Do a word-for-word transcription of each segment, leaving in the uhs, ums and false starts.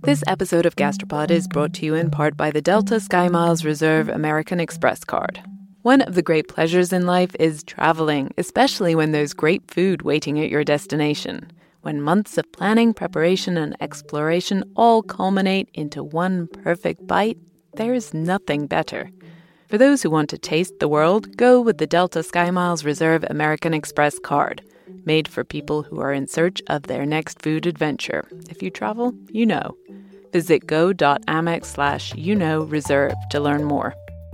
This episode of Gastropod is brought to you in part by the Delta SkyMiles Reserve American Express card. One of the great pleasures in life is traveling, especially when there's great food waiting at your destination. When months of planning, preparation, and exploration all culminate into one perfect bite, there's nothing better. For those who want to taste the world, go with the Delta SkyMiles Reserve American Express card, made for people who are in search of their next food adventure. If you travel, you know. Visit go.amex slash you know reserve to learn more.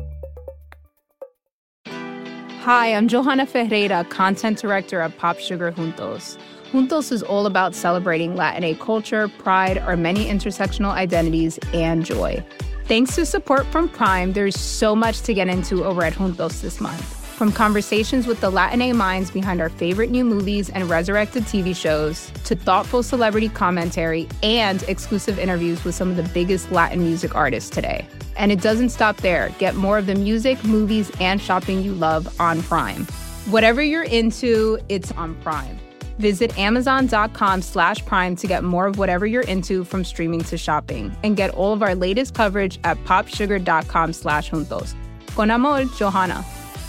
Hi, I'm Johanna Ferreira, content director of Pop Sugar Juntos. Juntos is all about celebrating Latinx culture, pride, our many intersectional identities, and joy. Thanks to support from Prime, there's so much to get into over at Juntos this month. From conversations with the Latinx minds behind our favorite new movies and resurrected T V shows, to thoughtful celebrity commentary and exclusive interviews with some of the biggest Latin music artists today. And it doesn't stop there. Get more of the music, movies, and shopping you love on Prime. Whatever you're into, it's on Prime. Visit amazon.com slash prime to get more of whatever you're into, from streaming to shopping. And get all of our latest coverage at popsugar.com slash juntos. Con amor, Johanna.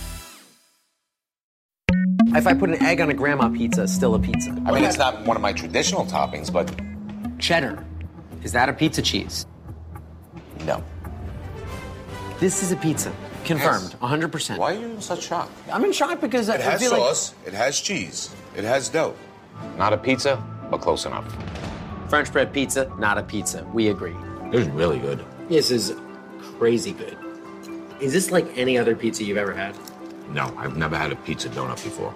If I put an egg on a grandma pizza, it's still a pizza. I mean, it's not one of my traditional toppings, but... Cheddar. Is that a pizza cheese? No. This is a pizza. Confirmed. Yes. one hundred percent. Why are you in such shock? I'm in shock because I It has feel sauce, it has cheese, it has dough. Not a pizza, but close enough. like French bread pizza, not a pizza. We agree. It was really good. This is crazy good. Is this like any other pizza you've ever had? No, I've never had a pizza donut before.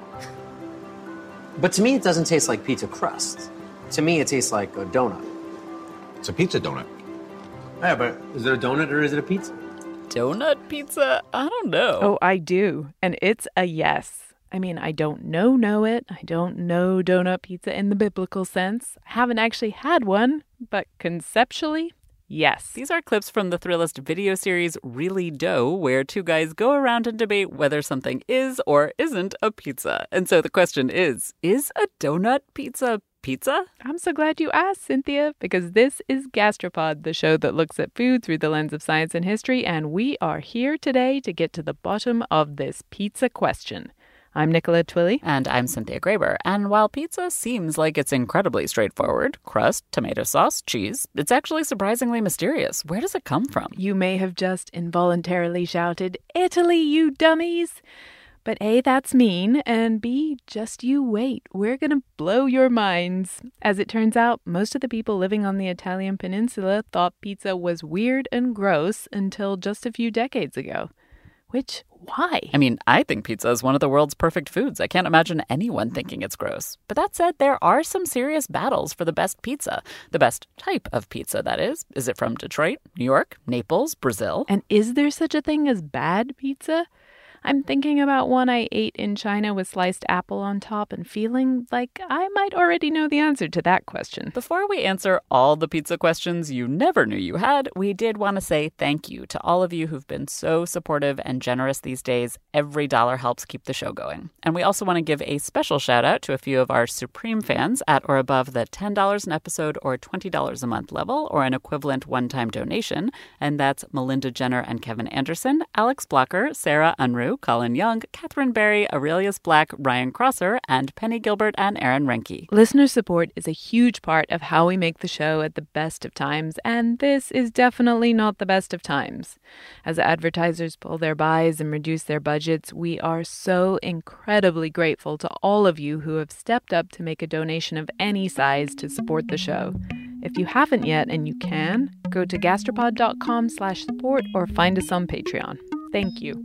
But to me, it doesn't taste like pizza crust. To me, it tastes like a donut. It's a pizza donut. Yeah, but is it a donut or is it a pizza? Donut pizza? I don't know. Oh, I do. And it's a yes. I mean, I don't know know it. I don't know donut pizza in the biblical sense. I haven't actually had one, but conceptually, yes. These are clips from the Thrillist video series Really Dough, where two guys go around and debate whether something is or isn't a pizza. And so the question is, is a donut pizza pizza? I'm so glad you asked, Cynthia, because this is Gastropod, the show that looks at food through the lens of science and history, and we are here today to get to the bottom of this pizza question. I'm Nicola Twilley. And I'm Cynthia Graber. And while pizza seems like it's incredibly straightforward, crust, tomato sauce, cheese, it's actually surprisingly mysterious. Where does it come from? You may have just involuntarily shouted, Italy, you dummies! But A, that's mean, and B, just you wait. We're going to blow your minds. As it turns out, most of the people living on the Italian peninsula thought pizza was weird and gross until just a few decades ago. Which, why? I mean, I think pizza is one of the world's perfect foods. I can't imagine anyone thinking it's gross. But that said, there are some serious battles for the best pizza. The best type of pizza, that is. Is it from Detroit, New York, Naples, Brazil? And is there such a thing as bad pizza? I'm thinking about one I ate in China with sliced apple on top and feeling like I might already know the answer to that question. Before we answer all the pizza questions you never knew you had, we did want to say thank you to all of you who've been so supportive and generous these days. Every dollar helps keep the show going. And we also want to give a special shout out to a few of our Supreme fans at or above the ten dollars an episode or twenty dollars a month level, or an equivalent one-time donation. And that's Melinda Jenner and Kevin Anderson, Alex Blocker, Sarah Unruh, Colin Young, Catherine Berry, Aurelius Black, Ryan Crosser, and Penny Gilbert and Aaron Renke. Listener support is a huge part of how we make the show at the best of times, and this is definitely not the best of times. As advertisers pull their buys and reduce their budgets, we are so incredibly grateful to all of you who have stepped up to make a donation of any size to support the show. If you haven't yet and you can, go to gastropod.com slash support or find us on Patreon. Thank you.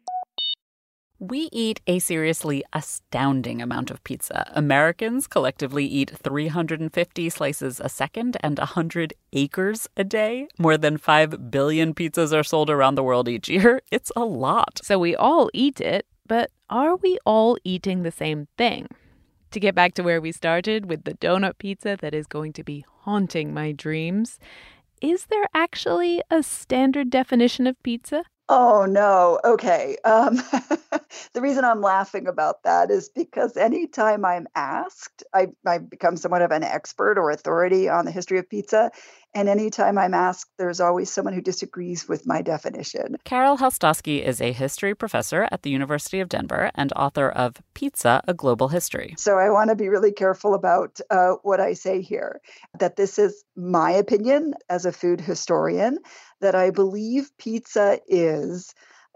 We eat a seriously astounding amount of pizza. Americans collectively eat three hundred fifty slices a second and one hundred acres a day. More than five billion pizzas are sold around the world each year. It's a lot. So we all eat it, but are we all eating the same thing? To get back to where we started with the donut pizza that is going to be haunting my dreams, is there actually a standard definition of pizza? Oh, no. Okay. Um, the reason I'm laughing about that is because anytime I'm asked, I, I become somewhat of an expert or authority on the history of pizza. And anytime I'm asked, there's always someone who disagrees with my definition. Carol Helstosky is a history professor at the University of Denver and author of Pizza, A Global History. So I want to be really careful about uh, what I say here, that this is my opinion as a food historian, that I believe pizza is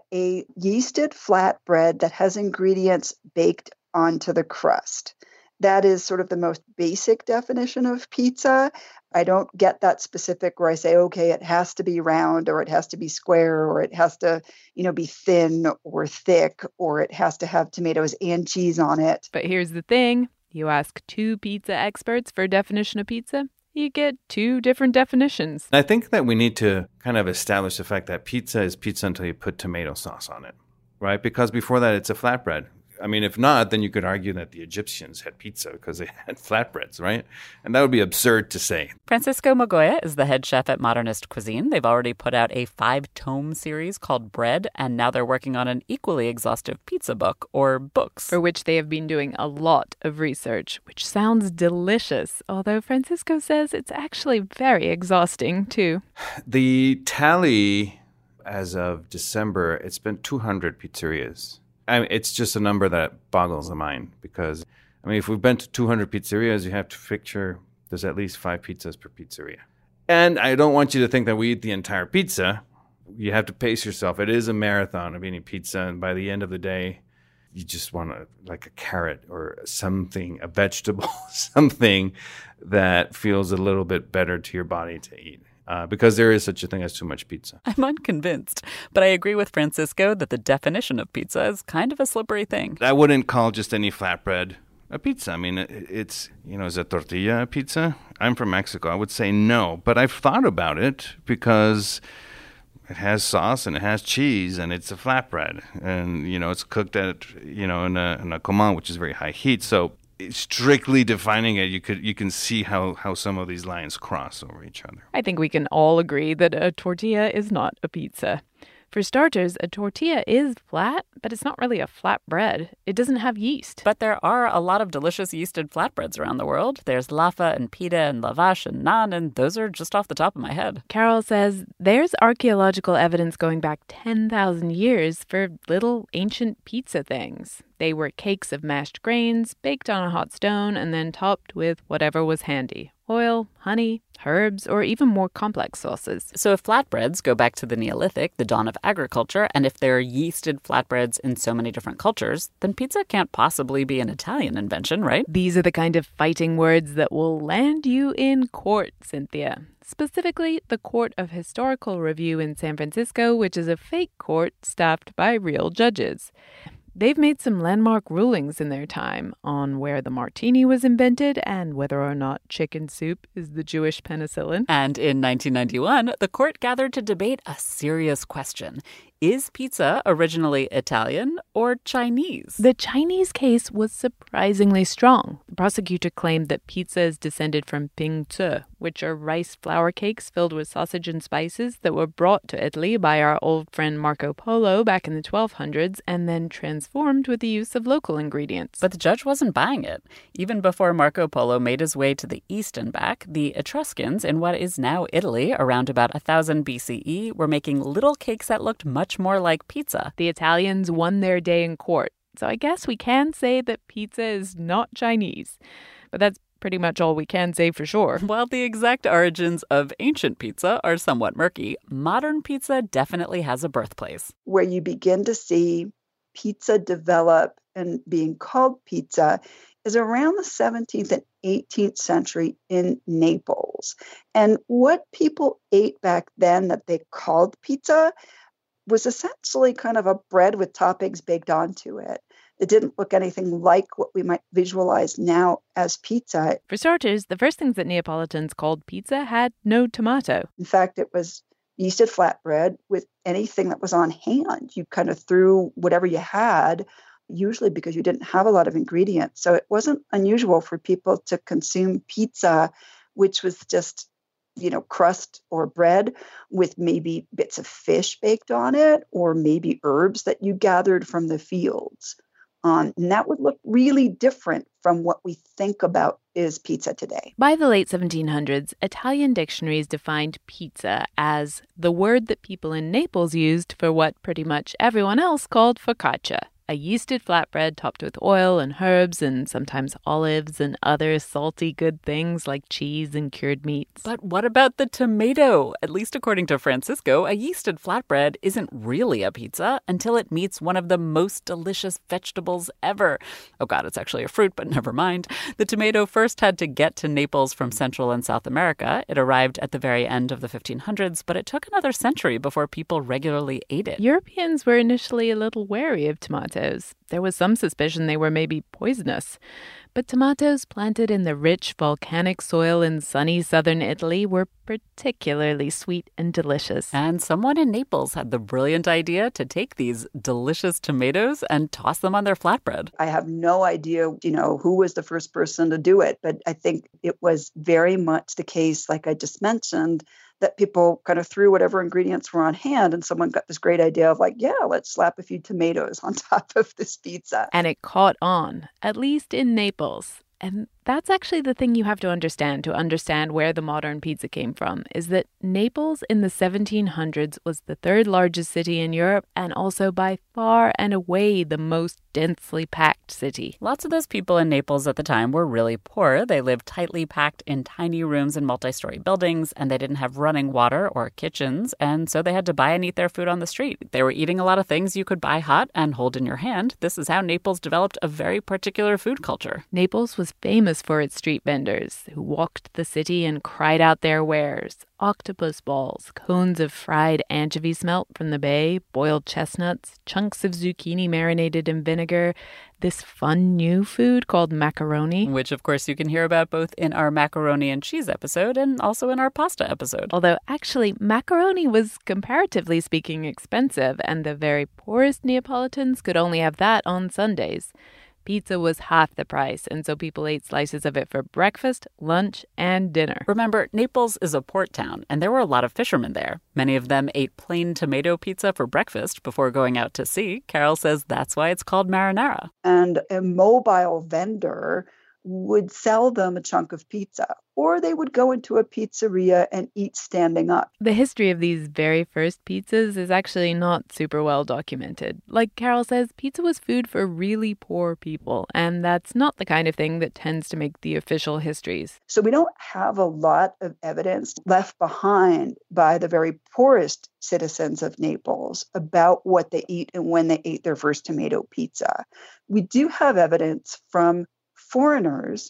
a yeasted flatbread that has ingredients baked onto the crust. That is sort of the most basic definition of pizza. I don't get that specific where I say, okay, it has to be round or it has to be square or it has to, you know, be thin or thick or it has to have tomatoes and cheese on it. But here's the thing. You ask two pizza experts for a definition of pizza, you get two different definitions. I think that we need to kind of establish the fact that pizza is pizza until you put tomato sauce on it, right? Because before that, it's a flatbread. I mean, if not, then you could argue that the Egyptians had pizza because they had flatbreads, right? And that would be absurd to say. Francisco Mogoya is the head chef at Modernist Cuisine. They've already put out a five-tome series called Bread, and now they're working on an equally exhaustive pizza book, or books. For which they have been doing a lot of research, which sounds delicious, although Francisco says it's actually very exhausting, too. The tally, as of December, it's been two hundred pizzerias. I mean, it's just a number that boggles the mind because, I mean, if we've been to two hundred pizzerias, you have to picture there's at least five pizzas per pizzeria. And I don't want you to think that we eat the entire pizza. You have to pace yourself. It is a marathon of eating pizza, and by the end of the day, you just want a, like a carrot or something, a vegetable, something that feels a little bit better to your body to eat. Uh, because there is such a thing as too much pizza. I'm unconvinced, but I agree with Francisco that the definition of pizza is kind of a slippery thing. I wouldn't call just any flatbread a pizza. I mean, it, it's, you know, is a tortilla a pizza? I'm from Mexico. I would say no, but I've thought about it because it has sauce and it has cheese and it's a flatbread. And, you know, it's cooked at, you know, in a, in a comal, which is very high heat. So strictly defining it, you could you can see how, how some of these lines cross over each other. I think we can all agree that a tortilla is not a pizza. For starters, a tortilla is flat, but it's not really a flat bread. It doesn't have yeast. But there are a lot of delicious yeasted flatbreads around the world. There's laffa and pita and lavash and naan, and those are just off the top of my head. Carol says there's archaeological evidence going back ten thousand years for little ancient pizza things. They were cakes of mashed grains, baked on a hot stone, and then topped with whatever was handy. Oil, honey, herbs, or even more complex sauces. So if flatbreads go back to the Neolithic, the dawn of agriculture, and if there are yeasted flatbreads in so many different cultures, then pizza can't possibly be an Italian invention, right? These are the kind of fighting words that will land you in court, Cynthia. Specifically, the Court of Historical Review in San Francisco, which is a fake court staffed by real judges. They've made some landmark rulings in their time on where the martini was invented and whether or not chicken soup is the Jewish penicillin. And in nineteen ninety-one, the court gathered to debate a serious question. Is pizza originally Italian or Chinese? The Chinese case was surprisingly strong. The prosecutor claimed that pizza is descended from ping zi, which are rice flour cakes filled with sausage and spices that were brought to Italy by our old friend Marco Polo back in the twelve hundreds and then transformed with the use of local ingredients. But the judge wasn't buying it. Even before Marco Polo made his way to the east and back, the Etruscans in what is now Italy, around about one thousand B C E, were making little cakes that looked much more like pizza. The Italians won their day in court, so I guess we can say that pizza is not Chinese. But that's pretty much all we can say for sure. While the exact origins of ancient pizza are somewhat murky, modern pizza definitely has a birthplace. Where you begin to see pizza develop and being called pizza is around the seventeenth and eighteenth century in Naples. And what people ate back then that they called pizza was essentially kind of a bread with toppings baked onto it. It didn't look anything like what we might visualize now as pizza. For starters, the first things that Neapolitans called pizza had no tomato. In fact, it was yeasted flatbread with anything that was on hand. You kind of threw whatever you had, usually because you didn't have a lot of ingredients. So it wasn't unusual for people to consume pizza, which was just, you know, crust or bread with maybe bits of fish baked on it, or maybe herbs that you gathered from the fields. Um, and that would look really different from what we think about is pizza today. By the late seventeen hundreds, Italian dictionaries defined pizza as the word that people in Naples used for what pretty much everyone else called focaccia, a yeasted flatbread topped with oil and herbs and sometimes olives and other salty good things like cheese and cured meats. But what about the tomato? At least according to Francisco, a yeasted flatbread isn't really a pizza until it meets one of the most delicious vegetables ever. Oh God, it's actually a fruit, but never mind. The tomato first had to get to Naples from Central and South America. It arrived at the very end of the fifteen hundreds, but it took another century before people regularly ate it. Europeans were initially a little wary of tomatoes. There was some suspicion they were maybe poisonous. But tomatoes planted in the rich volcanic soil in sunny southern Italy were particularly sweet and delicious. And someone in Naples had the brilliant idea to take these delicious tomatoes and toss them on their flatbread. I have no idea, you know, who was the first person to do it, but I think it was very much the case, like I just mentioned, that people kind of threw whatever ingredients were on hand and someone got this great idea of like, yeah, let's slap a few tomatoes on top of this pizza. And it caught on, at least in Naples. And that's actually the thing you have to understand to understand where the modern pizza came from, is that Naples in the seventeen hundreds was the third largest city in Europe and also by far and away the most densely packed city. Lots of those people in Naples at the time were really poor. They lived tightly packed in tiny rooms in multi-story buildings, and they didn't have running water or kitchens, and so they had to buy and eat their food on the street. They were eating a lot of things you could buy hot and hold in your hand. This is how Naples developed a very particular food culture. Naples was famous for its street vendors who walked the city and cried out their wares. Octopus balls, cones of fried anchovy smelt from the bay, boiled chestnuts, chunks of zucchini marinated in vinegar, this fun new food called macaroni. Which, of course, you can hear about both in our macaroni and cheese episode and also in our pasta episode. Although, actually, macaroni was, comparatively speaking, expensive, and the very poorest Neapolitans could only have that on Sundays. Pizza was half the price, and so people ate slices of it for breakfast, lunch, and dinner. Remember, Naples is a port town, and there were a lot of fishermen there. Many of them ate plain tomato pizza for breakfast before going out to sea. Carol says that's why it's called marinara. And a mobile vendor would sell them a chunk of pizza, or they would go into a pizzeria and eat standing up. The history of these very first pizzas is actually not super well documented. Like Carol says, pizza was food for really poor people, and that's not the kind of thing that tends to make the official histories. So we don't have a lot of evidence left behind by the very poorest citizens of Naples about what they eat and when they ate their first tomato pizza. We do have evidence from foreigners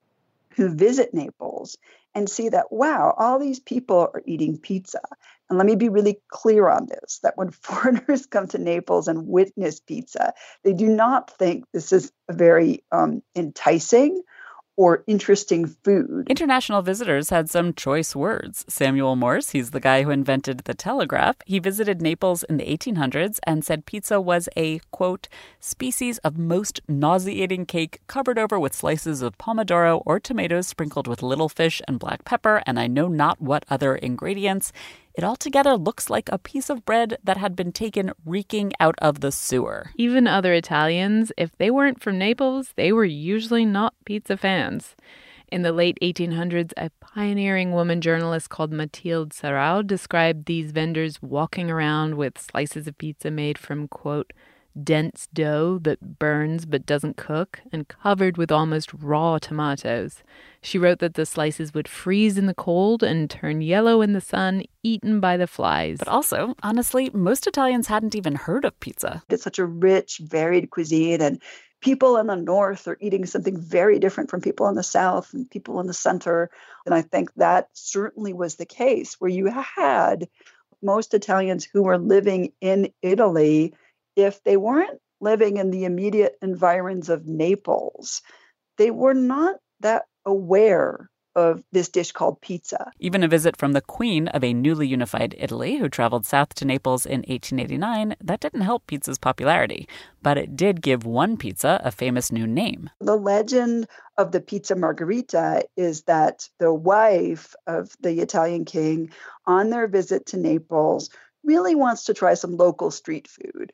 who visit Naples and see that, wow, all these people are eating pizza. And let me be really clear on this, that when foreigners come to Naples and witness pizza, they do not think this is a very um, enticing or interesting food. International visitors had some choice words. Samuel Morse, he's the guy who invented the telegraph. He visited Naples in the eighteen hundreds and said pizza was a, quote, species of most nauseating cake covered over with slices of pomodoro or tomatoes sprinkled with little fish and black pepper, and I know not what other ingredients. It altogether looks like a piece of bread that had been taken reeking out of the sewer. Even other Italians, if they weren't from Naples, they were usually not pizza fans. In the late eighteen hundreds, a pioneering woman journalist called Mathilde Sarau described these vendors walking around with slices of pizza made from, quote, dense dough that burns but doesn't cook and covered with almost raw tomatoes. She wrote that the slices would freeze in the cold and turn yellow in the sun, eaten by the flies. But also, honestly, most Italians hadn't even heard of pizza. It's such a rich, varied cuisine, and people in the north are eating something very different from people in the south and people in the center. And I think that certainly was the case, where you had most Italians who were living in Italy, if they weren't living in the immediate environs of Naples, they were not that aware of this dish called pizza. Even a visit from the queen of a newly unified Italy, who traveled south to Naples in eighteen eighty-nine, that didn't help pizza's popularity. But it did give one pizza a famous new name. The legend of the pizza margherita is that the wife of the Italian king, on their visit to Naples, really wants to try some local street food.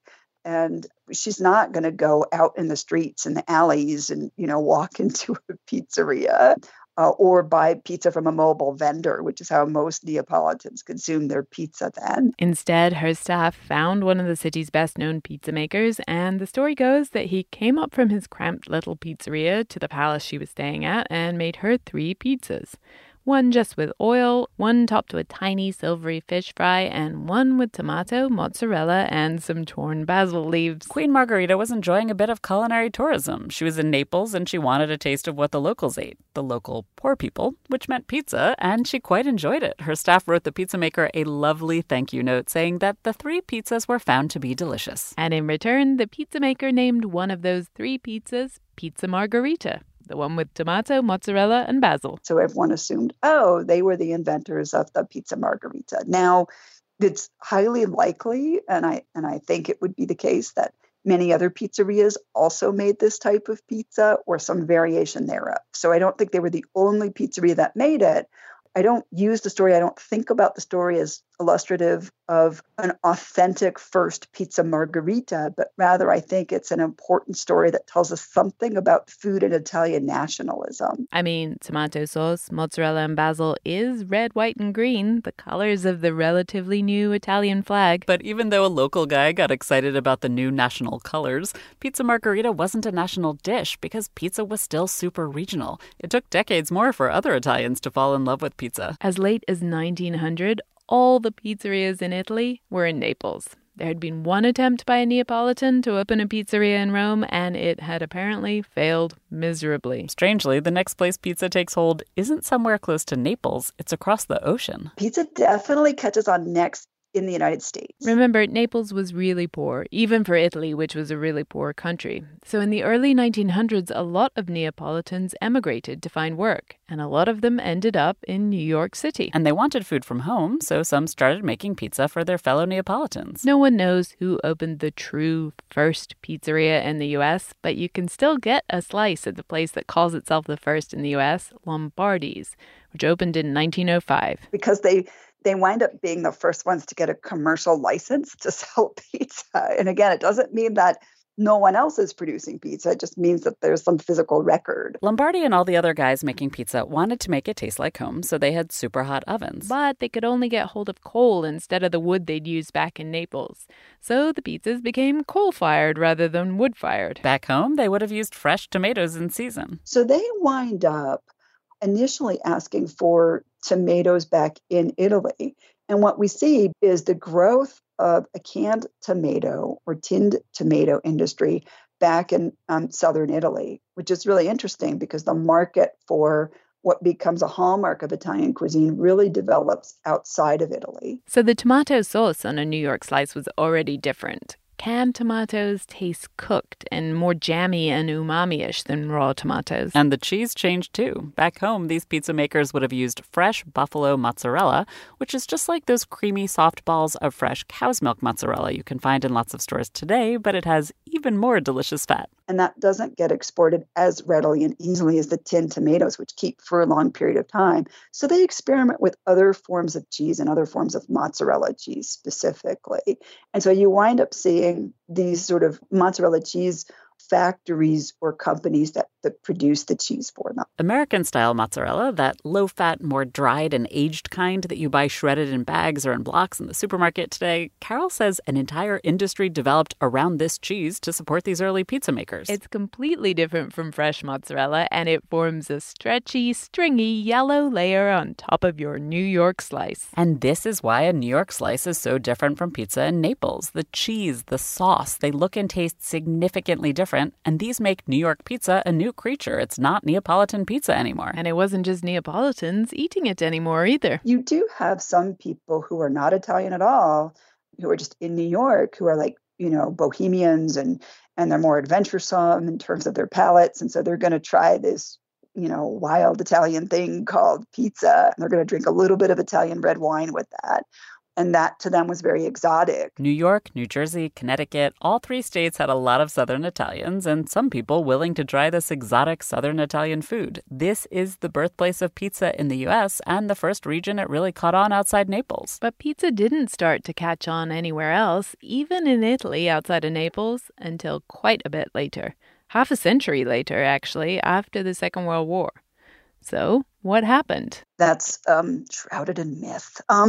And she's not going to go out in the streets and the alleys and, you know, walk into a pizzeria uh, or buy pizza from a mobile vendor, which is how most Neapolitans consume their pizza then. Instead, her staff found one of the city's best-known pizza makers, and the story goes that he came up from his cramped little pizzeria to the palace she was staying at and made her three pizzas. One just with oil, one topped with tiny silvery fish fry, and one with tomato, mozzarella, and some torn basil leaves. Queen Margherita was enjoying a bit of culinary tourism. She was in Naples and she wanted a taste of what the locals ate, the local poor people, which meant pizza, and she quite enjoyed it. Her staff wrote the pizza maker a lovely thank you note saying that the three pizzas were found to be delicious. And in return, the pizza maker named one of those three pizzas Pizza Margherita, the one with tomato, mozzarella, and basil. So everyone assumed, oh, they were the inventors of the pizza margherita. Now, it's highly likely, and I and I think it would be the case, that many other pizzerias also made this type of pizza or some variation thereof. So I don't think they were the only pizzeria that made it. I don't use the story, I don't think about the story as illustrative of an authentic first pizza margherita, but rather I think it's an important story that tells us something about food and Italian nationalism. I mean, tomato sauce, mozzarella, and basil is red, white, and green, the colors of the relatively new Italian flag. But even though a local guy got excited about the new national colors, pizza margherita wasn't a national dish because pizza was still super regional. It took decades more for other Italians to fall in love with pizza. As late as nineteen hundred, all the pizzerias in Italy were in Naples. There had been one attempt by a Neapolitan to open a pizzeria in Rome, and it had apparently failed miserably. Strangely, the next place pizza takes hold isn't somewhere close to Naples. It's across the ocean. Pizza definitely catches on next in the United States. Remember, Naples was really poor, even for Italy, which was a really poor country. So in the early nineteen hundreds, a lot of Neapolitans emigrated to find work, and a lot of them ended up in New York City. And they wanted food from home, so some started making pizza for their fellow Neapolitans. No one knows who opened the true first pizzeria in the U S, but you can still get a slice at the place that calls itself the first in the U S, Lombardi's, which opened in nineteen oh five. Because they They wind up being the first ones to get a commercial license to sell pizza. And again, it doesn't mean that no one else is producing pizza. It just means that there's some physical record. Lombardi and all the other guys making pizza wanted to make it taste like home, so they had super hot ovens. But they could only get hold of coal instead of the wood they'd used back in Naples. So the pizzas became coal-fired rather than wood-fired. Back home, they would have used fresh tomatoes in season. So they wind up initially asking for tomatoes back in Italy. And what we see is the growth of a canned tomato or tinned tomato industry back in um, southern Italy, which is really interesting because the market for what becomes a hallmark of Italian cuisine really develops outside of Italy. So the tomato sauce on a New York slice was already different. Canned tomatoes taste cooked and more jammy and umami-ish than raw tomatoes. And the cheese changed too. Back home, these pizza makers would have used fresh buffalo mozzarella, which is just like those creamy soft balls of fresh cow's milk mozzarella you can find in lots of stores today, but it has even more delicious fat. And that doesn't get exported as readily and easily as the tinned tomatoes, which keep for a long period of time. So they experiment with other forms of cheese and other forms of mozzarella cheese specifically. And so you wind up seeing these sort of mozzarella cheese factories or companies that, that produce the cheese for them. American-style mozzarella, that low-fat, more dried and aged kind that you buy shredded in bags or in blocks in the supermarket today, Carol says an entire industry developed around this cheese to support these early pizza makers. It's completely different from fresh mozzarella, and it forms a stretchy, stringy yellow layer on top of your New York slice. And this is why a New York slice is so different from pizza in Naples. The cheese, the sauce, they look and taste significantly different. And these make New York pizza a new creature. It's not Neapolitan pizza anymore. And it wasn't just Neapolitans eating it anymore either. You do have some people who are not Italian at all, who are just in New York, who are like, you know, bohemians and, and they're more adventuresome in terms of their palates. And so they're going to try this, you know, wild Italian thing called pizza. And they're going to drink a little bit of Italian red wine with that. And that to them was very exotic. New York, New Jersey, Connecticut, all three states had a lot of Southern Italians and some people willing to try this exotic Southern Italian food. This is the birthplace of pizza in the U S and the first region it really caught on outside Naples. But pizza didn't start to catch on anywhere else, even in Italy outside of Naples, until quite a bit later. Half a century later, actually, after the Second World War. So, what happened? That's um, shrouded in myth. Um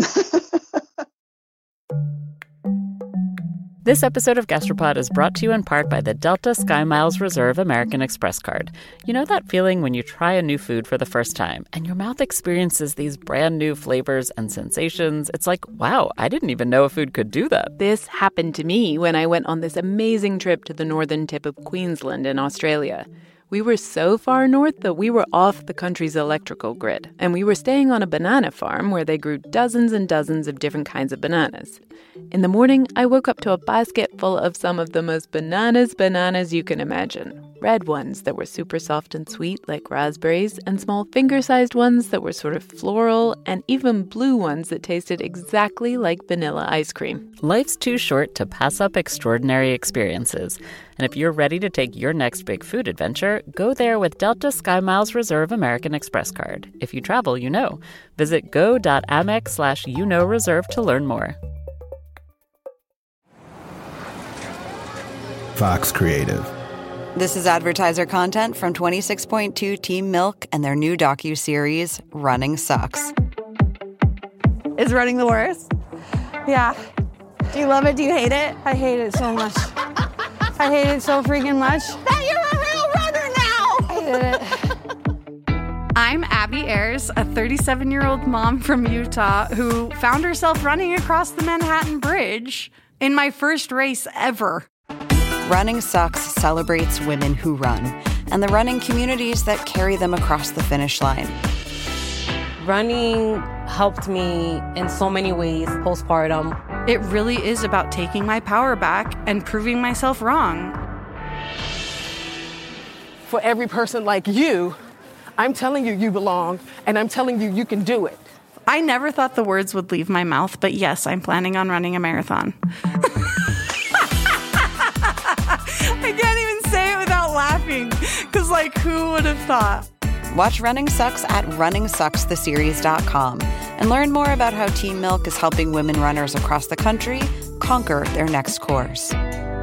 This episode of Gastropod is brought to you in part by the Delta Sky Miles Reserve American Express card. You know that feeling when you try a new food for the first time and your mouth experiences these brand new flavors and sensations? It's like, wow, I didn't even know a food could do that. This happened to me when I went on this amazing trip to the northern tip of Queensland in Australia. We were so far north that we were off the country's electrical grid, and we were staying on a banana farm where they grew dozens and dozens of different kinds of bananas. In the morning, I woke up to a basket full of some of the most bananas bananas you can imagine. Red ones that were super soft and sweet like raspberries, and small finger-sized ones that were sort of floral, and even blue ones that tasted exactly like vanilla ice cream. Life's too short to pass up extraordinary experiences. And if you're ready to take your next big food adventure, go there with Delta Sky Miles Reserve American Express card. If you travel, you know. Visit go.amex slash you know reserve to learn more. Fox Creative. This is advertiser content from twenty-six point two Team Milk and their new docuseries, Running Sucks. Is running the worst? Yeah. Do you love it? Do you hate it? I hate it so much. I hate it so freaking much. That you're a real runner now! I hate it. I'm Abby Ayers, a thirty-seven-year-old mom from Utah who found herself running across the Manhattan Bridge in my first race ever. Running Sucks celebrates women who run and the running communities that carry them across the finish line. Running helped me in so many ways postpartum. It really is about taking my power back and proving myself wrong. For every person like you, I'm telling you you belong, and I'm telling you you can do it. I never thought the words would leave my mouth, but yes, I'm planning on running a marathon. I can't even say it without laughing, because, like, who would have thought? Watch Running Sucks at running sucks the series dot com and learn more about how Team Milk is helping women runners across the country conquer their next course.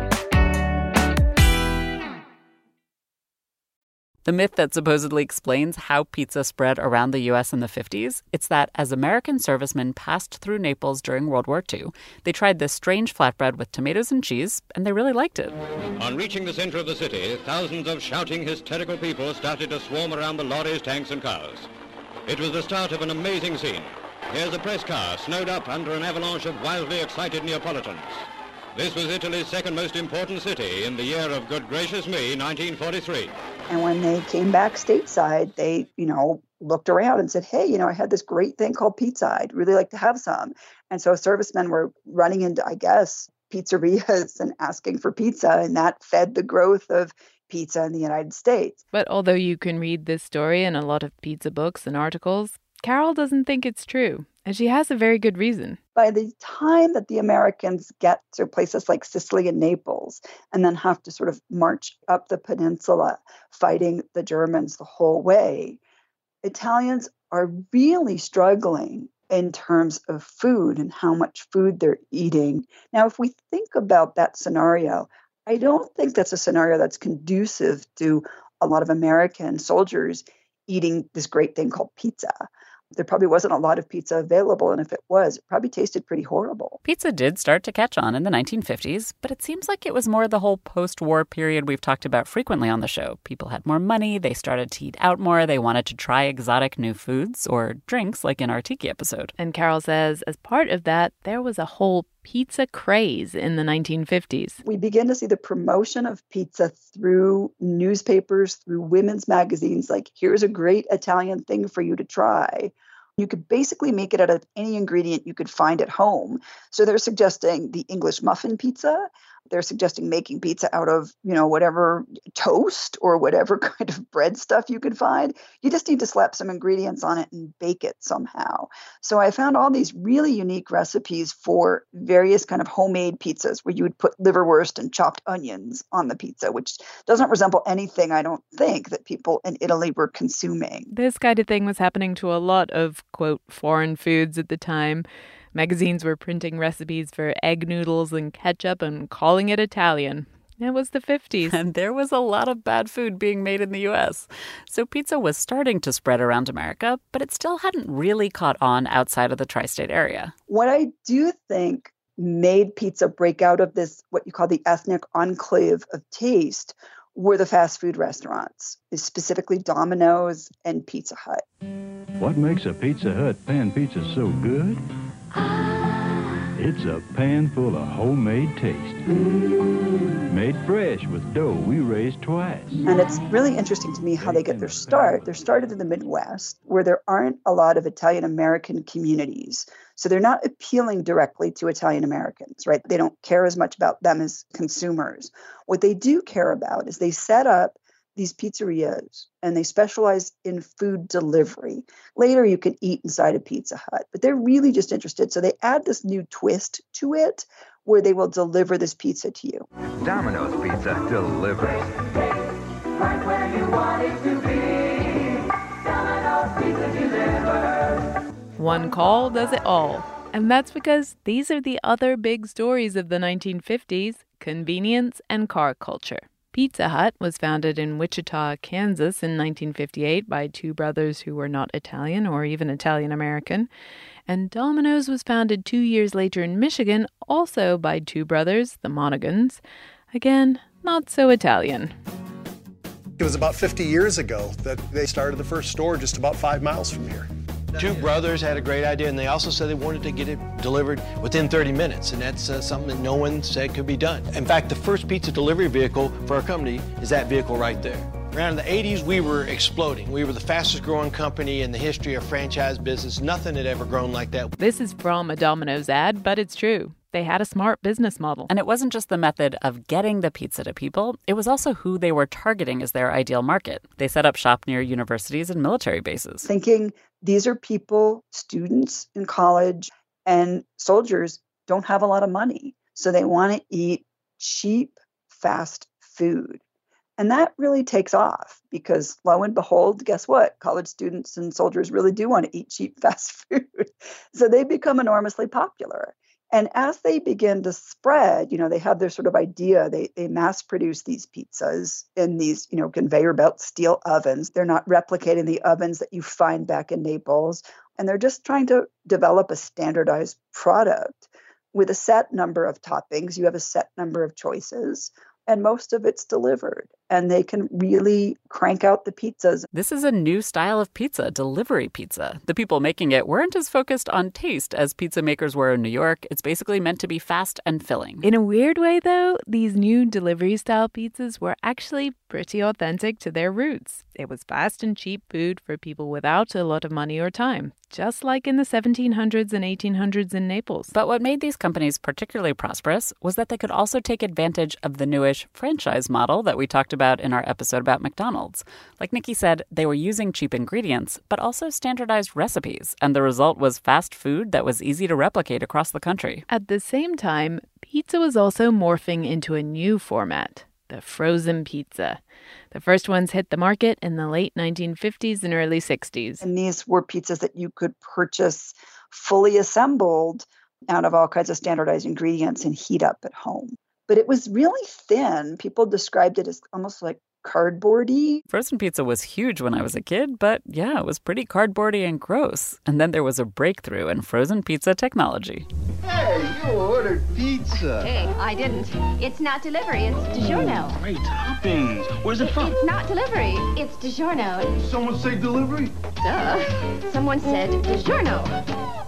The myth that supposedly explains how pizza spread around the U S in the fifties, it's that as American servicemen passed through Naples during World War Two, they tried this strange flatbread with tomatoes and cheese, and they really liked it. On reaching the center of the city, thousands of shouting, hysterical people started to swarm around the lorries, tanks, and cars. It was the start of an amazing scene. Here's a press car snowed up under an avalanche of wildly excited Neapolitans. This was Italy's second most important city in the year of good gracious me, nineteen forty-three. And when they came back stateside, they, you know, looked around and said, hey, you know, I had this great thing called pizza. I'd really like to have some. And so servicemen were running into, I guess, pizzerias and asking for pizza. And that fed the growth of pizza in the United States. But although you can read this story in a lot of pizza books and articles, Carol doesn't think it's true. And she has a very good reason. By the time that the Americans get to places like Sicily and Naples and then have to sort of march up the peninsula fighting the Germans the whole way, Italians are really struggling in terms of food and how much food they're eating. Now, if we think about that scenario, I don't think that's a scenario that's conducive to a lot of American soldiers eating this great thing called pizza. There probably wasn't a lot of pizza available, and if it was, it probably tasted pretty horrible. Pizza did start to catch on in the nineteen fifties, but it seems like it was more the whole post-war period we've talked about frequently on the show. People had more money, they started to eat out more, they wanted to try exotic new foods or drinks, like in our Tiki episode. And Carol says, as part of that, there was a whole pizza craze in the nineteen fifties. We begin to see the promotion of pizza through newspapers, through women's magazines, like, here's a great Italian thing for you to try. You could basically make it out of any ingredient you could find at home. So they're suggesting the English muffin pizza, They're suggesting making pizza out of, you know, whatever toast or whatever kind of bread stuff you can find. You just need to slap some ingredients on it and bake it somehow. So I found all these really unique recipes for various kind of homemade pizzas where you would put liverwurst and chopped onions on the pizza, which doesn't resemble anything, I don't think, that people in Italy were consuming. This kind of thing was happening to a lot of, quote, foreign foods at the time. Magazines were printing recipes for egg noodles and ketchup and calling it Italian. It was the fifties. And there was a lot of bad food being made in the U S. So pizza was starting to spread around America, but it still hadn't really caught on outside of the tri-state area. What I do think made pizza break out of this, what you call the ethnic enclave of taste, were the fast food restaurants, specifically Domino's and Pizza Hut. What makes a Pizza Hut pan pizza so good? It's a pan full of homemade taste. Made fresh with dough we raised twice. And it's really interesting to me how they get their start. They're started in the Midwest, where there aren't a lot of Italian-American communities. So they're not appealing directly to Italian-Americans, right? They don't care as much about them as consumers. What they do care about is they set up these pizzerias and they specialize in food delivery. Later, you can eat inside a Pizza Hut, but they're really just interested. So they add this new twist to it where they will deliver this pizza to you. Domino's Pizza delivers. Right where you want it to be. Domino's Pizza delivers. One call does it all. And that's because these are the other big stories of the nineteen fifties, convenience and car culture. Pizza Hut was founded in Wichita, Kansas in nineteen fifty-eight by two brothers who were not Italian or even Italian-American. And Domino's was founded two years later in Michigan, also by two brothers, the Monagans. Again, not so Italian. It was about fifty years ago that they started the first store just about five miles from here. Two brothers had a great idea, and they also said they wanted to get it delivered within thirty minutes, and that's uh, something that no one said could be done. In fact, the first pizza delivery vehicle for our company is that vehicle right there. Around the eighties, we were exploding. We were the fastest growing company in the history of franchise business. Nothing had ever grown like that. This is from a Domino's ad, but it's true. They had a smart business model. And it wasn't just the method of getting the pizza to people. It was also who they were targeting as their ideal market. They set up shop near universities and military bases. Thinking these are people, students in college, and soldiers don't have a lot of money. So they want to eat cheap, fast food. And that really takes off because, lo and behold, guess what? College students and soldiers really do want to eat cheap, fast food. So they become enormously popular. And as they begin to spread, you know, they have their sort of idea. They they mass produce these pizzas in these, you know, conveyor belt steel ovens. They're not replicating the ovens that you find back in Naples. And they're just trying to develop a standardized product with a set number of toppings. You have a set number of choices. And most of it's delivered. And they can really crank out the pizzas. This is a new style of pizza, delivery pizza. The people making it weren't as focused on taste as pizza makers were in New York. It's basically meant to be fast and filling. In a weird way, though, these new delivery-style pizzas were actually pretty authentic to their roots. It was fast and cheap food for people without a lot of money or time, just like in the seventeen hundreds and eighteen hundreds in Naples. But what made these companies particularly prosperous was that they could also take advantage of the newish franchise model that we talked about in our episode about McDonald's. Like Nikki said, they were using cheap ingredients, but also standardized recipes, and the result was fast food that was easy to replicate across the country. At the same time, pizza was also morphing into a new format, the frozen pizza. The first ones hit the market in the late nineteen fifties and early sixties. And these were pizzas that you could purchase fully assembled out of all kinds of standardized ingredients and heat up at home. But it was really thin. People described it as almost like cardboardy. Frozen pizza was huge when I was a kid, but yeah, it was pretty cardboardy and gross. And then there was a breakthrough in frozen pizza technology. Hey, you ordered pizza. Hey, I didn't. It's not delivery, it's DiGiorno. Great toppings. Where's it from? It's not delivery, it's DiGiorno. Someone say delivery? Duh. Someone said DiGiorno.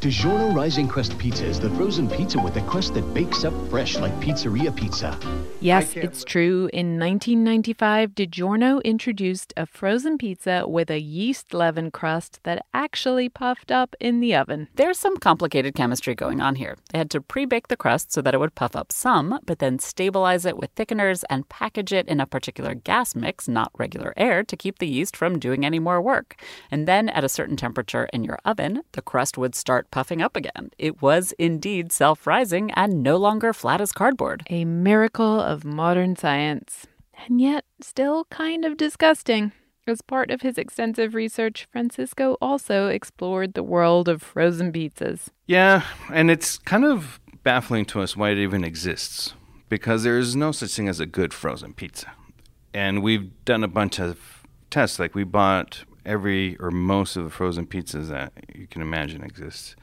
DiGiorno Rising Crust Pizza is the frozen pizza with a crust that bakes up fresh like pizzeria pizza. Yes, it's true. In nineteen ninety-five, DiGiorno introduced a frozen pizza with a yeast-leavened crust that actually puffed up in the oven. There's some complicated chemistry going on here. They had to pre-bake the crust so that it would puff up some, but then stabilize it with thickeners and package it in a particular gas mix, not regular air, to keep the yeast from doing any more work. And then at a certain temperature in your oven, the crust would start puffing up again. It was indeed self-rising and no longer flat as cardboard. A miracle of modern science, and yet still kind of disgusting. As part of his extensive research, Francisco also explored the world of frozen pizzas. Yeah, and it's kind of baffling to us why it even exists, because there is no such thing as a good frozen pizza. And we've done a bunch of tests, like we bought every or most of the frozen pizzas that you can imagine exists.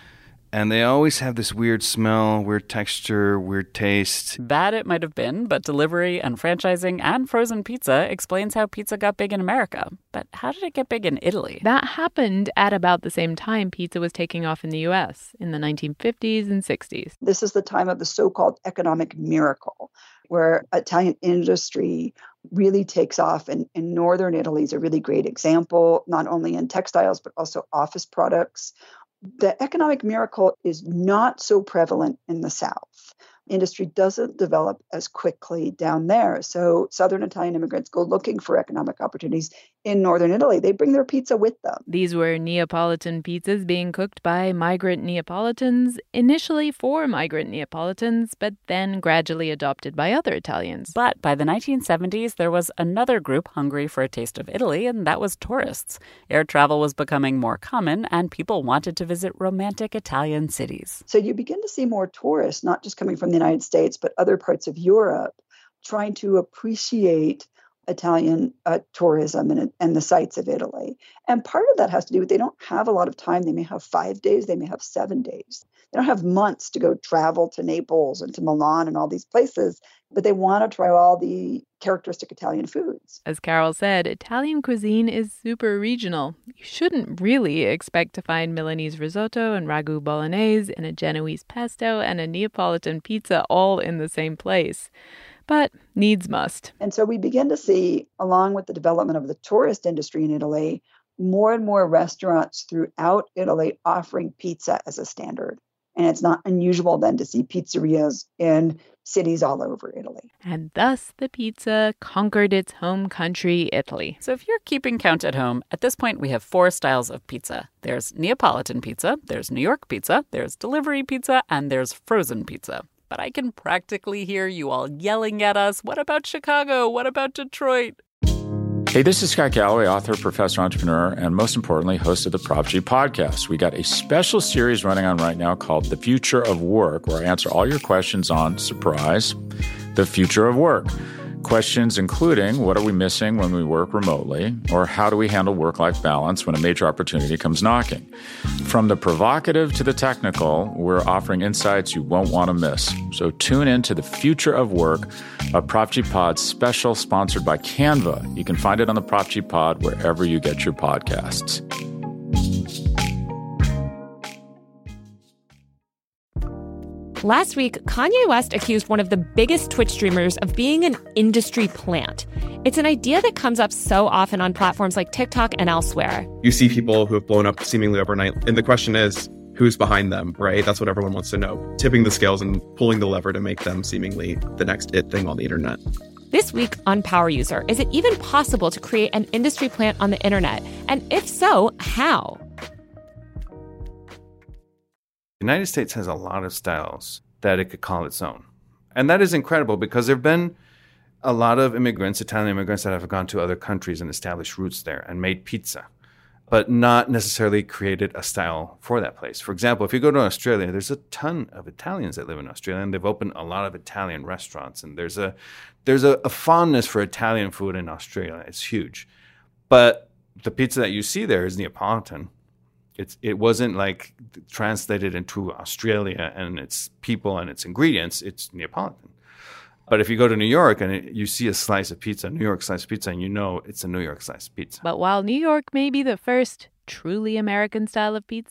And they always have this weird smell, weird texture, weird taste. Bad it might have been, but delivery and franchising and frozen pizza explains how pizza got big in America. But how did it get big in Italy? That happened at about the same time pizza was taking off in the U S, in the nineteen fifties and sixties. This is the time of the so-called economic miracle, where Italian industry really takes off. And in northern Italy is a really great example, not only in textiles, but also office products. The economic miracle is not so prevalent in the South. Industry doesn't develop as quickly down there. So Southern Italian immigrants go looking for economic opportunities in northern Italy. They bring their pizza with them. These were Neapolitan pizzas being cooked by migrant Neapolitans, initially for migrant Neapolitans, but then gradually adopted by other Italians. But by the nineteen seventies, there was another group hungry for a taste of Italy, and that was tourists. Air travel was becoming more common, and people wanted to visit romantic Italian cities. So you begin to see more tourists, not just coming from the United States, but other parts of Europe, trying to appreciate Italian uh, tourism and, and the sights of Italy. And part of that has to do with they don't have a lot of time. They may have five days, they may have seven days. They don't have months to go travel to Naples and to Milan and all these places, but they want to try all the characteristic Italian foods. As Carol said, Italian cuisine is super regional. You shouldn't really expect to find Milanese risotto and ragu bolognese and a Genoese pesto and a Neapolitan pizza all in the same place. But needs must. And so we begin to see, along with the development of the tourist industry in Italy, more and more restaurants throughout Italy offering pizza as a standard. And it's not unusual then to see pizzerias in cities all over Italy. And thus the pizza conquered its home country, Italy. So if you're keeping count at home, at this point we have four styles of pizza. There's Neapolitan pizza, there's New York pizza, there's delivery pizza, and there's frozen pizza. But I can practically hear you all yelling at us. What about Chicago? What about Detroit? Hey, this is Scott Galloway, author, professor, entrepreneur, and most importantly, host of the Prop G podcast. We got a special series running on right now called The Future of Work, where I answer all your questions on, surprise, the future of work. Questions including, what are we missing when we work remotely? Or how do we handle work-life balance when a major opportunity comes knocking? From the provocative to the technical, we're offering insights you won't want to miss. So tune in to The Future of Work, a Prop G Pod special sponsored by Canva. You can find it on the Prop G Pod wherever you get your podcasts. Last week, Kanye West accused one of the biggest Twitch streamers of being an industry plant. It's an idea that comes up so often on platforms like TikTok and elsewhere. You see people who have blown up seemingly overnight, and the question is, who's behind them, right? That's what everyone wants to know. Tipping the scales and pulling the lever to make them seemingly the next it thing on the internet. This week on Power User, is it even possible to create an industry plant on the internet? And if so, how? The United States has a lot of styles that it could call its own. And that is incredible because there have been a lot of immigrants, Italian immigrants, that have gone to other countries and established roots there and made pizza, but not necessarily created a style for that place. For example, if you go to Australia, there's a ton of Italians that live in Australia, and they've opened a lot of Italian restaurants. And there's a there's a, a fondness for Italian food in Australia. It's huge. But the pizza that you see there is Neapolitan. It's, it wasn't like translated into Australia and its people and its ingredients. It's Neapolitan. But if you go to New York and it, you see a slice of pizza, New York slice of pizza, and you know it's a New York slice of pizza. But while New York may be the first truly American style of pizza,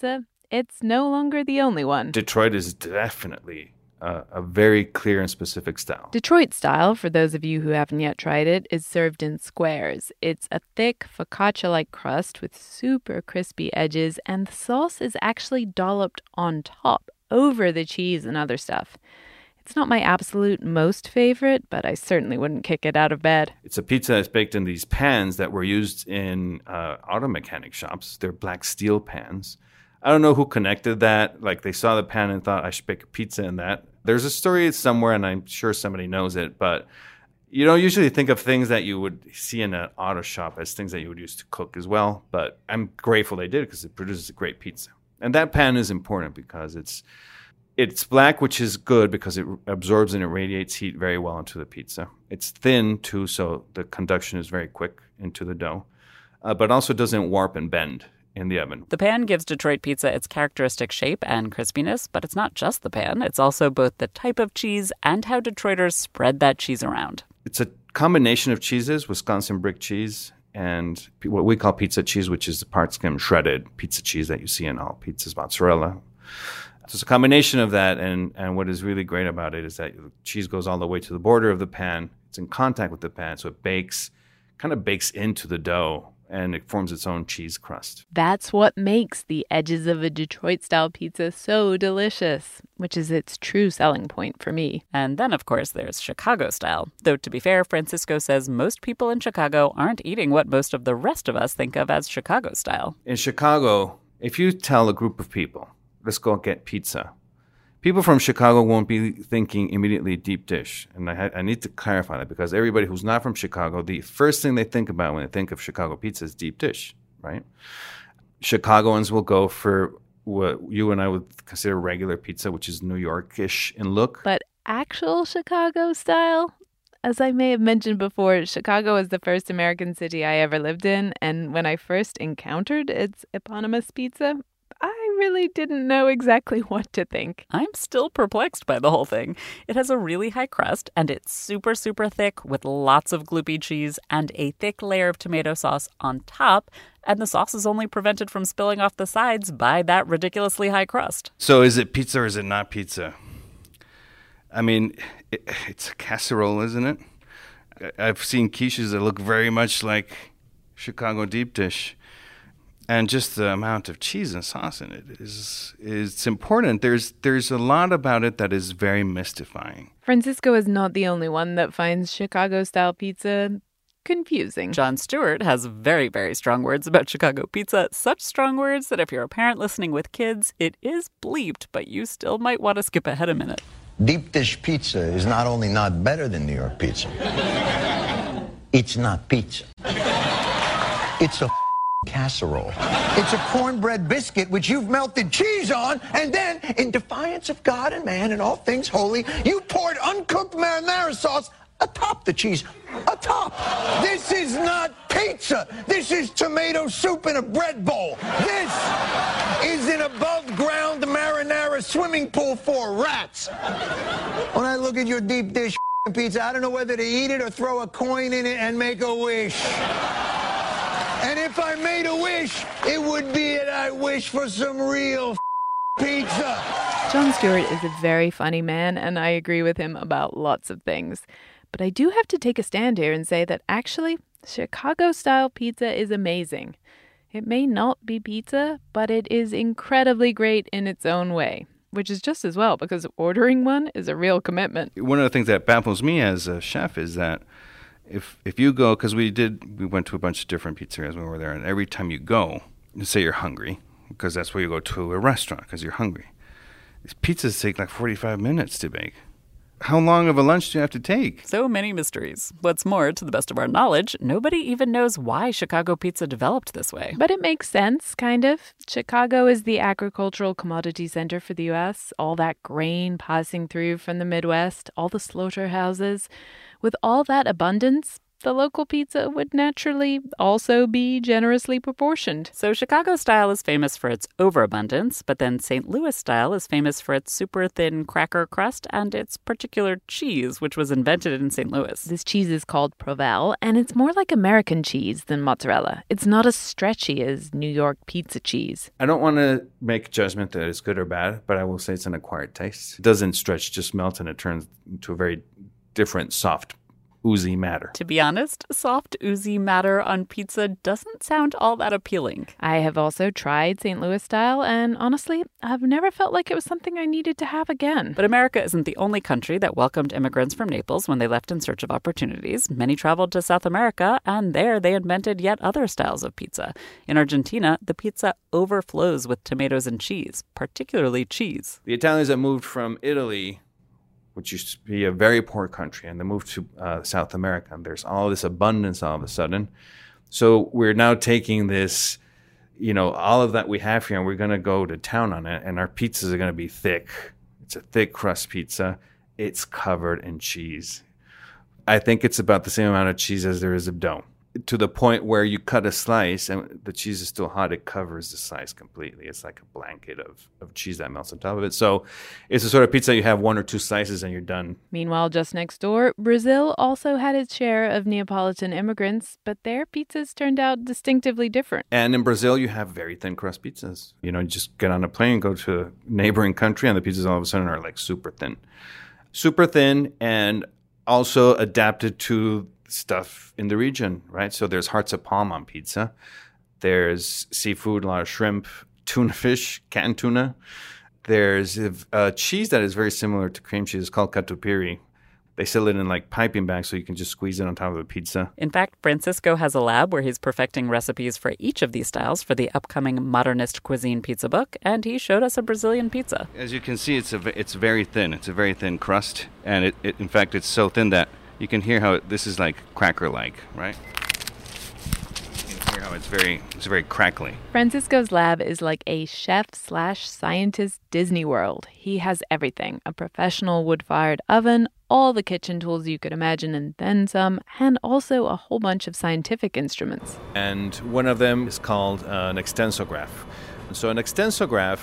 it's no longer the only one. Detroit is definitely a, a very clear and specific style. Detroit style, for those of you who haven't yet tried it, is served in squares. It's a thick focaccia-like crust with super crispy edges, and the sauce is actually dolloped on top over the cheese and other stuff. It's not my absolute most favorite, but I certainly wouldn't kick it out of bed. It's a pizza that's baked in these pans that were used in uh, auto mechanic shops. They're black steel pans. I don't know who connected that. Like, they saw the pan and thought, I should bake a pizza in that. There's a story somewhere, and I'm sure somebody knows it, but you don't usually think of things that you would see in an auto shop as things that you would use to cook as well. But I'm grateful they did because it produces a great pizza. And that pan is important because it's It's black, which is good because it absorbs and it radiates heat very well into the pizza. It's thin, too, so the conduction is very quick into the dough, uh, but also doesn't warp and bend in the oven. The pan gives Detroit pizza its characteristic shape and crispiness, but it's not just the pan. It's also both the type of cheese and how Detroiters spread that cheese around. It's a combination of cheeses, Wisconsin brick cheese, and what we call pizza cheese, which is the part skim shredded pizza cheese that you see in all pizzas, mozzarella. So it's a combination of that, and, and what is really great about it is that the cheese goes all the way to the border of the pan. It's in contact with the pan, so it bakes, kind of bakes into the dough, and it forms its own cheese crust. That's what makes the edges of a Detroit-style pizza so delicious, which is its true selling point for me. And then, of course, there's Chicago style. Though, to be fair, Francisco says most people in Chicago aren't eating what most of the rest of us think of as Chicago style. In Chicago, if you tell a group of people, let's go get pizza, people from Chicago won't be thinking immediately deep dish. And I, I need to clarify that because everybody who's not from Chicago, the first thing they think about when they think of Chicago pizza is deep dish, right? Chicagoans will go for what you and I would consider regular pizza, which is New York-ish in look. But actual Chicago style? As I may have mentioned before, Chicago was the first American city I ever lived in. And when I first encountered its eponymous pizza, I really didn't know exactly what to think. I'm still perplexed by the whole thing. It has a really high crust, and it's super, super thick with lots of gloopy cheese and a thick layer of tomato sauce on top, and the sauce is only prevented from spilling off the sides by that ridiculously high crust. So is it pizza or is it not pizza? I mean, it, it's a casserole, isn't it? I've seen quiches that look very much like Chicago deep dish. And just the amount of cheese and sauce in it is is important. There's there's a lot about it that is very mystifying. Francisco is not the only one that finds Chicago-style pizza confusing. Jon Stewart has very, very strong words about Chicago pizza. Such strong words that if you're a parent listening with kids, it is bleeped, but you still might want to skip ahead a minute. Deep dish pizza is not only not better than New York pizza, it's not pizza. It's a casserole. It's a cornbread biscuit which you've melted cheese on, and then, in defiance of God and man and all things holy, you poured uncooked marinara sauce atop the cheese. Atop! This is not pizza! This is tomato soup in a bread bowl! This is an above-ground marinara swimming pool for rats! When I look at your deep dish pizza, I don't know whether to eat it or throw a coin in it and make a wish. And if I made a wish, it would be that I wish for some real pizza. Jon Stewart is a very funny man, and I agree with him about lots of things. But I do have to take a stand here and say that actually, Chicago-style pizza is amazing. It may not be pizza, but it is incredibly great in its own way, which is just as well because ordering one is a real commitment. One of the things that baffles me as a chef is that If if you go, because we did, we went to a bunch of different pizzerias when we were there, and every time you go, you say you're hungry, because that's where you go to a restaurant, because you're hungry. These pizzas take like forty-five minutes to bake. How long of a lunch do you have to take? So many mysteries. What's more, to the best of our knowledge, nobody even knows why Chicago pizza developed this way. But it makes sense, kind of. Chicago is the agricultural commodity center for the U S, all that grain passing through from the Midwest, all the slaughterhouses. With all that abundance, the local pizza would naturally also be generously proportioned. So Chicago style is famous for its overabundance, but then Saint Louis style is famous for its super thin cracker crust and its particular cheese, which was invented in Saint Louis. This cheese is called Provel, and it's more like American cheese than mozzarella. It's not as stretchy as New York pizza cheese. I don't want to make a judgment that it's good or bad, but I will say it's an acquired taste. It doesn't stretch, just melts, and it turns into a very different, soft, oozy matter. To be honest, soft, oozy matter on pizza doesn't sound all that appealing. I have also tried Saint Louis style, and honestly, I've never felt like it was something I needed to have again. But America isn't the only country that welcomed immigrants from Naples when they left in search of opportunities. Many traveled to South America, and there they invented yet other styles of pizza. In Argentina, the pizza overflows with tomatoes and cheese, particularly cheese. The Italians that moved from Italy, which used to be a very poor country, and they moved to uh, South America, and there's all this abundance all of a sudden. So we're now taking this, you know, all of that we have here, and we're going to go to town on it, and our pizzas are going to be thick. It's a thick crust pizza. It's covered in cheese. I think it's about the same amount of cheese as there is of dough, to the point where you cut a slice and the cheese is still hot. It covers the slice completely. It's like a blanket of, of cheese that melts on top of it. So it's a sort of pizza you have one or two slices and you're done. Meanwhile, just next door, Brazil also had its share of Neapolitan immigrants, but their pizzas turned out distinctively different. And in Brazil, you have very thin crust pizzas. You know, you just get on a plane, go to a neighboring country, and the pizzas all of a sudden are like super thin. Super thin and also adapted to stuff in the region, right? So there's hearts of palm on pizza. There's seafood, a lot of shrimp, tuna fish, canned tuna. There's a cheese that is very similar to cream cheese. It's called catupiry. They sell it in like piping bags so you can just squeeze it on top of a pizza. In fact, Francisco has a lab where he's perfecting recipes for each of these styles for the upcoming Modernist Cuisine pizza book, and he showed us a Brazilian pizza. As you can see, it's a, it's very thin. It's a very thin crust, and it, it in fact, it's so thin that you can hear how it, this is like cracker-like, right? You can hear how it's very, it's very crackly. Francisco's lab is like a chef slash scientist Disney World. He has everything: a professional wood-fired oven, all the kitchen tools you could imagine and then some, and also a whole bunch of scientific instruments. And one of them is called uh, an extensograph. So an extensograph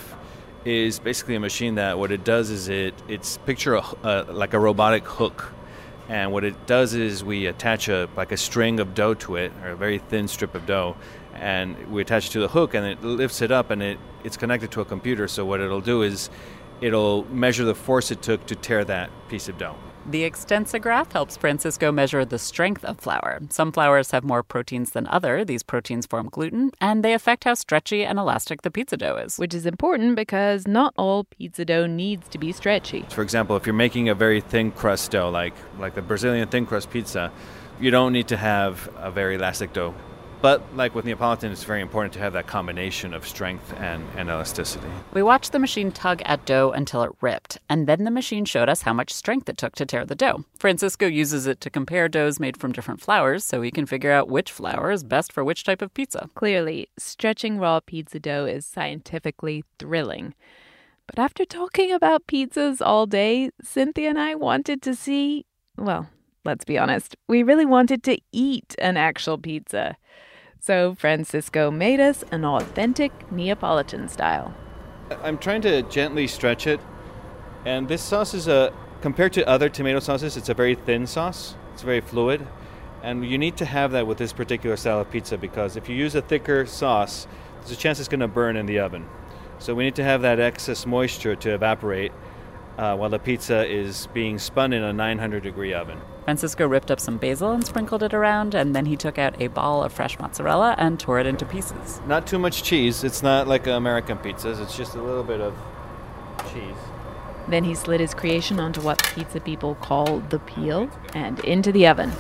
is basically a machine that what it does is it it's picture a, uh, like a robotic hook. And what it does is we attach a like a string of dough to it, or a very thin strip of dough, and we attach it to the hook, and it lifts it up, and it, it's connected to a computer. So what it'll do is it'll measure the force it took to tear that piece of dough. The extensograph helps Francisco measure the strength of flour. Some flours have more proteins than other. These proteins form gluten, and they affect how stretchy and elastic the pizza dough is. Which is important because not all pizza dough needs to be stretchy. For example, if you're making a very thin crust dough, like, like the Brazilian thin crust pizza, you don't need to have a very elastic dough. But like with Neapolitan, it's very important to have that combination of strength and, and elasticity. We watched the machine tug at dough until it ripped, and then the machine showed us how much strength it took to tear the dough. Francisco uses it to compare doughs made from different flours so he can figure out which flour is best for which type of pizza. Clearly, stretching raw pizza dough is scientifically thrilling. But after talking about pizzas all day, Cynthia and I wanted to see, well, let's be honest, we really wanted to eat an actual pizza. So Francisco made us an authentic Neapolitan style. I'm trying to gently stretch it, and this sauce is a, compared to other tomato sauces, it's a very thin sauce. It's very fluid, and you need to have that with this particular style of pizza because if you use a thicker sauce, there's a chance it's going to burn in the oven. So we need to have that excess moisture to evaporate uh, while the pizza is being spun in a nine hundred degree oven. Francisco ripped up some basil and sprinkled it around, and then he took out a ball of fresh mozzarella and tore it into pieces. Not too much cheese. It's not like American pizzas. It's just a little bit of cheese. Then he slid his creation onto what pizza people call the peel and into the oven.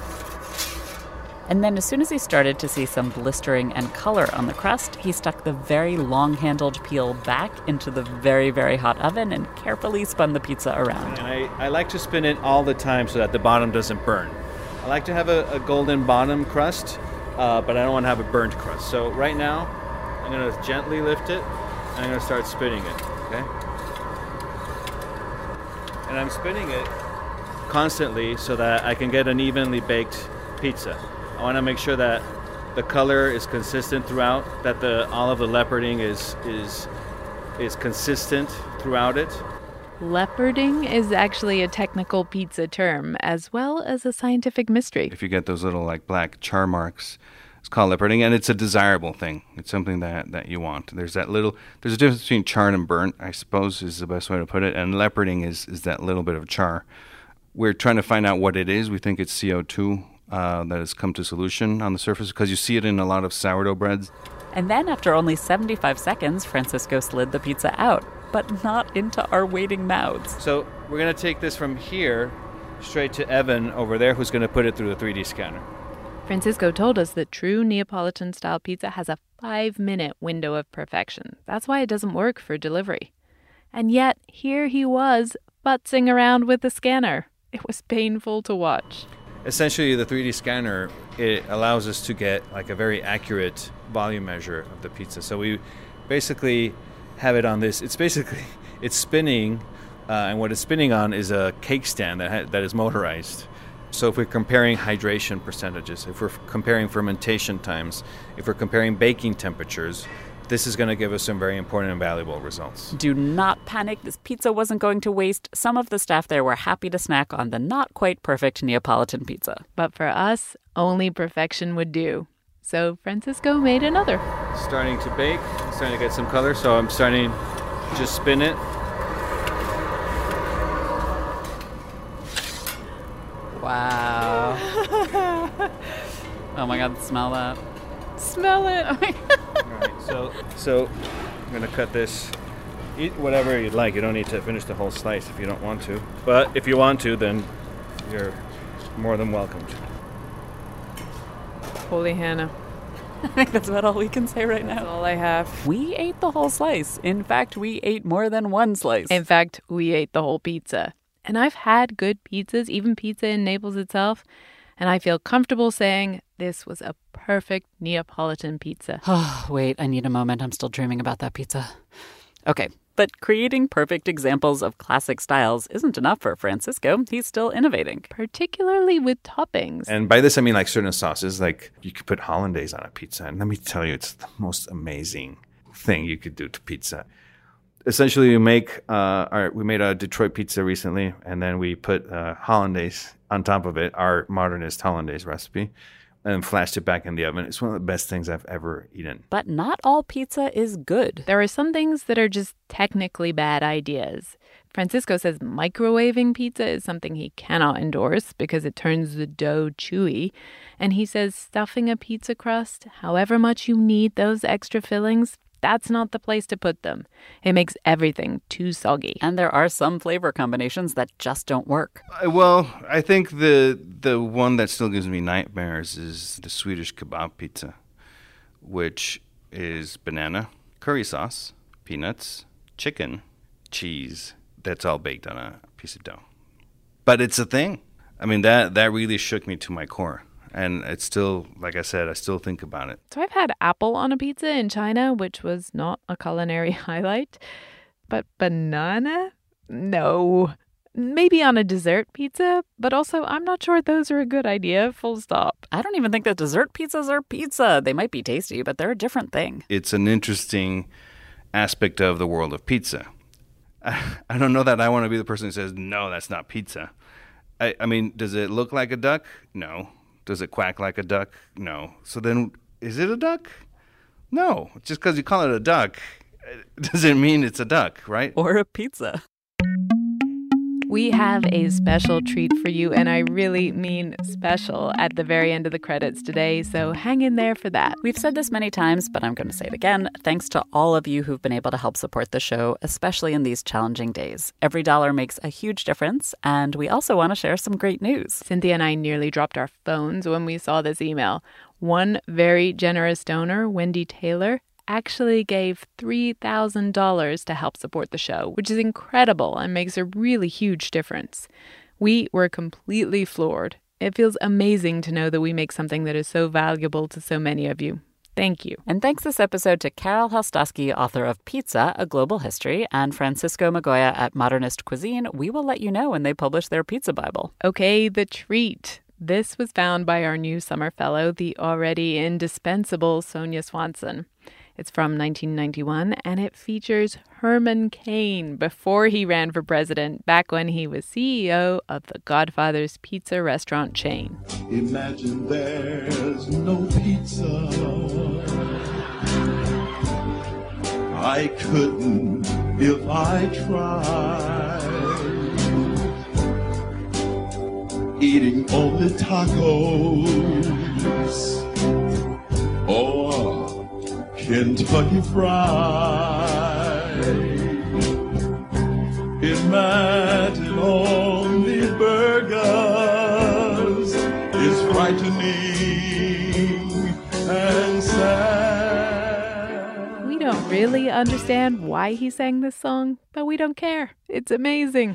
And then as soon as he started to see some blistering and color on the crust, he stuck the very long-handled peel back into the very, very hot oven and carefully spun the pizza around. And I, I like to spin it all the time so that the bottom doesn't burn. I like to have a, a golden bottom crust, uh, but I don't want to have a burnt crust. So right now, I'm going to gently lift it, and I'm going to start spinning it, okay? And I'm spinning it constantly so that I can get an evenly baked pizza. I want to make sure that the color is consistent throughout, that the all of the leoparding is is is consistent throughout it. Leoparding is actually a technical pizza term, as well as a scientific mystery. If you get those little like black char marks, it's called leoparding, and it's a desirable thing. It's something that, that you want. There's that little, there's a difference between charred and burnt, I suppose is the best way to put it, and leoparding is, is that little bit of char. We're trying to find out what it is. We think it's C O two uh, that has come to solution on the surface, because you see it in a lot of sourdough breads. And then after only seventy-five seconds, Francisco slid the pizza out, but not into our waiting mouths. So we're going to take this from here straight to Evan over there, who's going to put it through the three D scanner. Francisco told us that true Neapolitan-style pizza has a five-minute window of perfection. That's why it doesn't work for delivery. And yet, here he was, futzing around with the scanner. It was painful to watch. Essentially, the three D scanner, it allows us to get like a very accurate volume measure of the pizza. So we basically have it on this. It's basically, it's spinning, uh, and what it's spinning on is a cake stand that ha- that is motorized. So if we're comparing hydration percentages, if we're f- comparing fermentation times, if we're comparing baking temperatures, this is going to give us some very important and valuable results. Do not panic. This pizza wasn't going to waste. Some of the staff there were happy to snack on the not quite perfect Neapolitan pizza. But for us, only perfection would do. So Francisco made another. Starting to bake, starting to get some color, so I'm starting to just spin it. Wow. Oh my God, smell that. Smell it. Oh my God. All right, so, so I'm going to cut this. Eat whatever you'd like. You don't need to finish the whole slice if you don't want to. But if you want to, then you're more than welcome to. Holy Hannah. I think that's about all we can say right That's now. all I have. We ate the whole slice. In fact, we ate more than one slice. In fact, we ate the whole pizza. And I've had good pizzas, even pizza in Naples itself, and I feel comfortable saying this was a perfect Neapolitan pizza. Oh, wait, I need a moment. I'm still dreaming about that pizza. Okay, but creating perfect examples of classic styles isn't enough for Francisco. He's still innovating. Particularly with toppings. And by this, I mean like certain sauces. Like you could put hollandaise on a pizza. And let me tell you, it's the most amazing thing you could do to pizza. Essentially, we make uh, our, we made a Detroit pizza recently, and then we put uh, hollandaise on top of it, our modernist hollandaise recipe, and flashed it back in the oven. It's one of the best things I've ever eaten. But not all pizza is good. There are some things that are just technically bad ideas. Francisco says microwaving pizza is something he cannot endorse because it turns the dough chewy. And he says stuffing a pizza crust, however much you need those extra fillings, that's not the place to put them. It makes everything too soggy. And there are some flavor combinations that just don't work. Uh, well, I think the the one that still gives me nightmares is the Swedish kebab pizza, which is banana, curry sauce, peanuts, chicken, cheese. That's all baked on a piece of dough. But it's a thing. I mean, that, that really shook me to my core. And it's still, like I said, I still think about it. So I've had apple on a pizza in China, which was not a culinary highlight. But banana? No. Maybe on a dessert pizza, but also I'm not sure those are a good idea, full stop. I don't even think that dessert pizzas are pizza. They might be tasty, but they're a different thing. It's an interesting aspect of the world of pizza. I, I don't know that I want to be the person who says, no, that's not pizza. I, I mean, does it look like a duck? No. Does it quack like a duck? No. So then, is it a duck? No. Just because you call it a duck doesn't mean it's a duck, right? Or a pizza. We have a special treat for you, and I really mean special, at the very end of the credits today, so hang in there for that. We've said this many times, but I'm going to say it again. Thanks to all of you who've been able to help support the show, especially in these challenging days. Every dollar makes a huge difference, and we also want to share some great news. Cynthia and I nearly dropped our phones when we saw this email. One very generous donor, Wendy Taylor, actually gave three thousand dollars to help support the show, which is incredible and makes a really huge difference. We were completely floored. It feels amazing to know that we make something that is so valuable to so many of you. Thank you. And thanks this episode to Carol Halstosky, author of Pizza, A Global History, and Francisco Magoya at Modernist Cuisine. We will let you know when they publish their pizza Bible. Okay, the treat. This was found by our new summer fellow, the already indispensable Sonia Swanson. It's from nineteen ninety-one, and it features Herman Cain before he ran for president, back when he was C E O of the Godfather's Pizza restaurant chain. Imagine there's no pizza. I couldn't if I tried. Eating only tacos or Kentucky Fried. Imagine only burgers is frightening and sad. We don't really understand why he sang this song, but we don't care. It's amazing.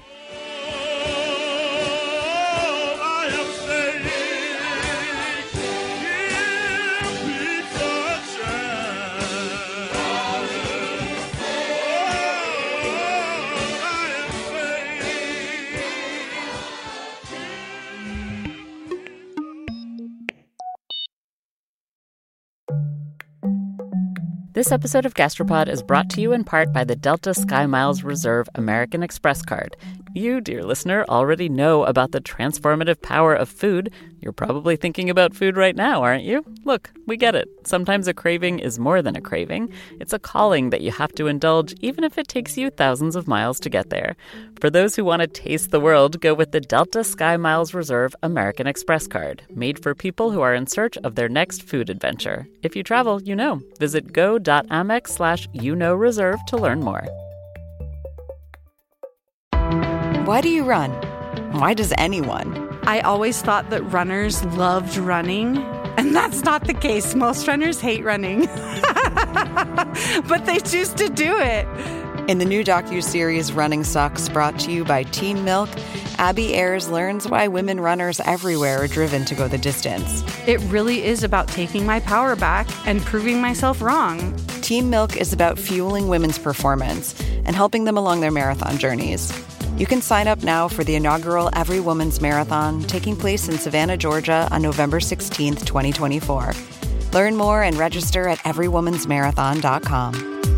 This episode of Gastropod is brought to you in part by the Delta SkyMiles Reserve American Express card. You, dear listener, already know about the transformative power of food. You're probably thinking about food right now, aren't you? Look, we get it. Sometimes a craving is more than a craving. It's a calling that you have to indulge, even if it takes you thousands of miles to get there. For those who want to taste the world, go with the Delta SkyMiles Reserve American Express card, made for people who are in search of their next food adventure. If you travel, you know. Visit go.amex slash you know reserve to learn more. Why do you run? Why does anyone? I always thought that runners loved running, and that's not the case. Most runners hate running, but they choose to do it. In the new docuseries Running Sucks, brought to you by Teen Milk, Abby Ayers learns why women runners everywhere are driven to go the distance. It really is about taking my power back and proving myself wrong. Teen Milk is about fueling women's performance and helping them along their marathon journeys. You can sign up now for the inaugural Every Woman's Marathon, taking place in Savannah, Georgia on November sixteenth, twenty twenty-four. Learn more and register at every woman's marathon dot com.